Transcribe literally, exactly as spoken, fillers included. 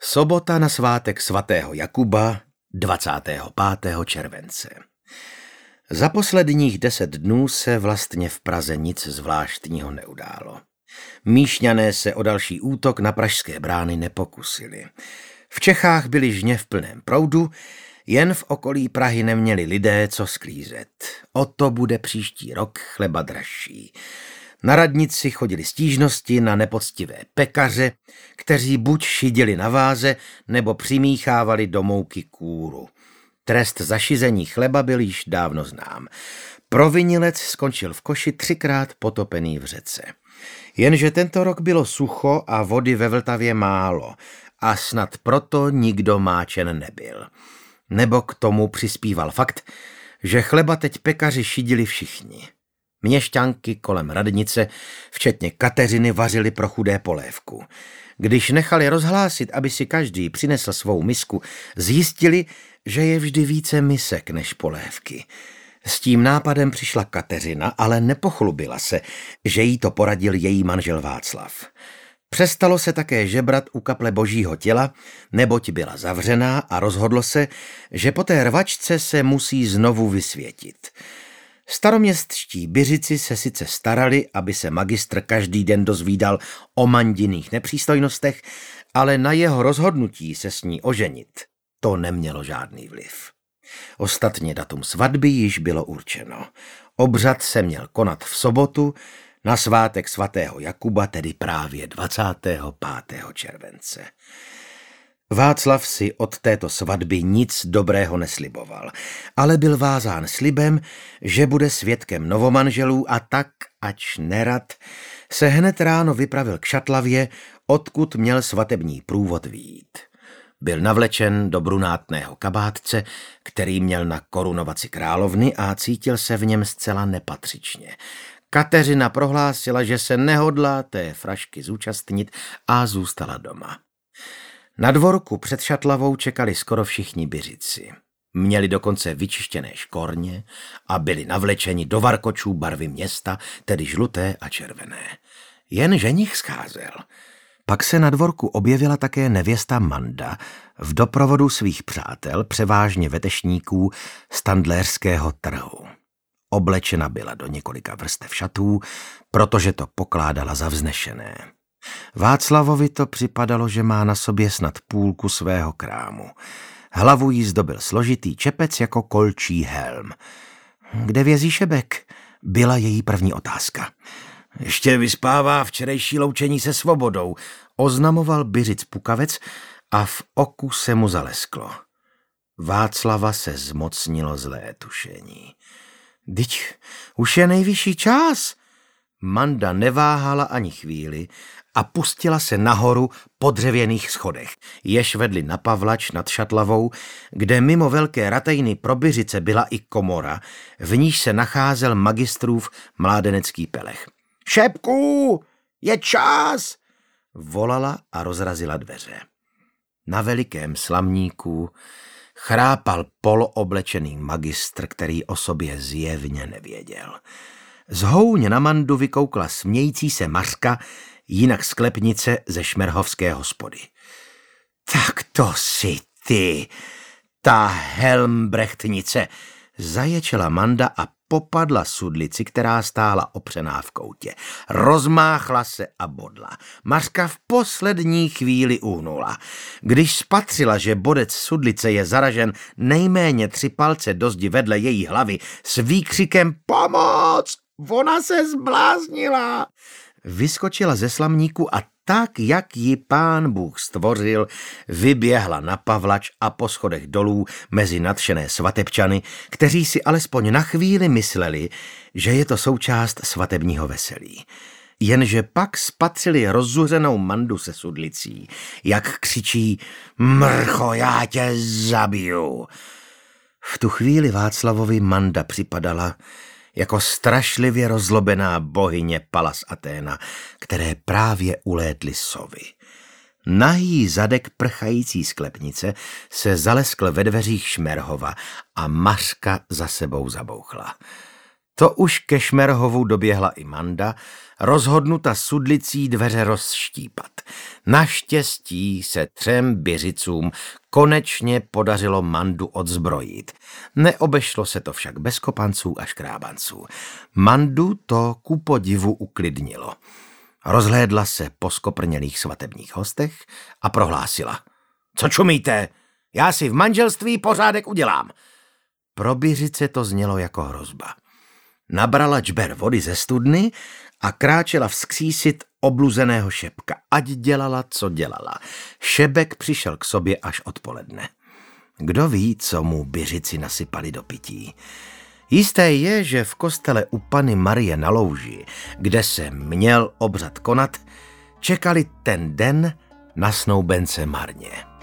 Sobota na svátek svatého Jakuba, dvacátého pátého července. Za posledních deset dnů se vlastně v Praze nic zvláštního neudálo. Míšňané se o další útok na pražské brány nepokusili. V Čechách byli žně v plném proudu, jen v okolí Prahy neměli lidé co sklízet. O to bude příští rok chleba dražší. Na radnici chodili stížnosti na nepoctivé pekaře, kteří buď šidili na váze, nebo přimíchávali do mouky kůru. Trest za šizení chleba byl již dávno znám. Provinilec skončil v koši třikrát potopený v řece. Jenže tento rok bylo sucho a vody ve Vltavě málo a snad proto nikdo máčen nebyl. Nebo k tomu přispíval fakt, že chleba teď pekaři šidili všichni. Měšťanky kolem radnice, včetně Kateřiny, vařili pro chudé polévku. Když nechali rozhlásit, aby si každý přinesl svou misku, zjistili, že je vždy více misek než polévky. S tím nápadem přišla Kateřina, ale nepochlubila se, že jí to poradil její manžel Václav. Přestalo se také žebrat u kaple Božího těla, neboť byla zavřená a rozhodlo se, že po té rvačce se musí znovu vysvětit. Staroměstští Byřici se sice starali, aby se magistr každý den dozvídal o mandinných nepřístojnostech, ale na jeho rozhodnutí se s ní oženit to nemělo žádný vliv. Ostatně datum svatby již bylo určeno. Obřad se měl konat v sobotu, na svátek svatého Jakuba, tedy právě dvacátého pátého července. Václav si od této svatby nic dobrého nesliboval, ale byl vázán slibem, že bude svědkem novomanželů a tak, ač nerad, se hned ráno vypravil k Šatlavě, odkud měl svatební průvod vyjít. Byl navlečen do brunátného kabátce, který měl na korunovaci královny a cítil se v něm zcela nepatřičně. Kateřina prohlásila, že se nehodlá té frašky zúčastnit a zůstala doma. Na dvorku před Šatlavou čekali skoro všichni Byřici. Měli dokonce vyčištěné škorně a byli navlečeni do varkočů barvy města, tedy žluté a červené. Jen ženich scházel. Pak se na dvorku objevila také nevěsta Manda v doprovodu svých přátel, převážně vetešníků standlérského trhu. Oblečena byla do několika vrstev šatů, protože to pokládala za vznešené. Václavovi to připadalo, že má na sobě snad půlku svého krámu. Hlavu jí zdobil složitý čepec jako kolčí helm. Kde vězí Šebek? Byla její první otázka. Ještě vyspává včerejší loučení se svobodou, oznamoval Byřic Pukavec a v oku se mu zalesklo. Václava se zmocnilo zlé tušení. Dyť už je nejvyšší čas. Manda neváhala ani chvíli a pustila se nahoru po dřevěných schodech, jež vedly na Pavlač nad Šatlavou, kde mimo velké ratejny pro Byřice byla i komora, v níž se nacházel magistrův mládenecký pelech. Šepku, je čas, volala a rozrazila dveře. Na velikém slamníku chrápal polooblečený magistr, který o sobě zjevně nevěděl. Z houně na Mandu vykoukla smějící se Mařka, jinak sklepnice ze šmerhovské hospody. Tak to si ty, ta helmbrechtnice, zaječela Manda a popadla sudlici, která stála opřená v koutě. Rozmáchla se a bodla. Mařka v poslední chvíli uhnula. Když spatřila, že bodec sudlice je zaražen nejméně tři palce do zdi vedle její hlavy, s výkřikem pomoc! Ona se zbláznila! Vyskočila ze slamníku a tak, jak ji pán Bůh stvořil, vyběhla na Pavlač a po schodech dolů mezi nadšené svatebčany, kteří si alespoň na chvíli mysleli, že je to součást svatebního veselí. Jenže pak spatřili rozzuřenou Mandu se sudlicí, jak křičí mrcho, já tě zabiju. V tu chvíli Václavovi Manda připadala jako strašlivě rozlobená bohyně Pallas Athéna, které právě ulétly sovy. Nahý zadek prchající sklepnice se zaleskl ve dveřích Šmerhova a Mařka za sebou zabouchla. To už ke Šmerhovu doběhla i Manda, rozhodnuta sudlicí dveře rozštípat. Naštěstí se třem běřicům konečně podařilo Mandu odzbrojit. Neobešlo se to však bez kopanců a škrábanců. Mandu to ku podivu uklidnilo. Rozhlédla se po skoprnělých svatebních hostech a prohlásila. Co čumíte? Já si v manželství pořádek udělám. Pro běřice to znělo jako hrozba. Nabrala džber vody ze studny a kráčela vzkřísit obluzeného Šebka, ať dělala, co dělala. Šebek přišel k sobě až odpoledne. Kdo ví, co mu běřici nasypali do pití. Jisté je, že v kostele u Panny Marie na Louži, kde se měl obřad konat, čekali ten den na snoubence marně.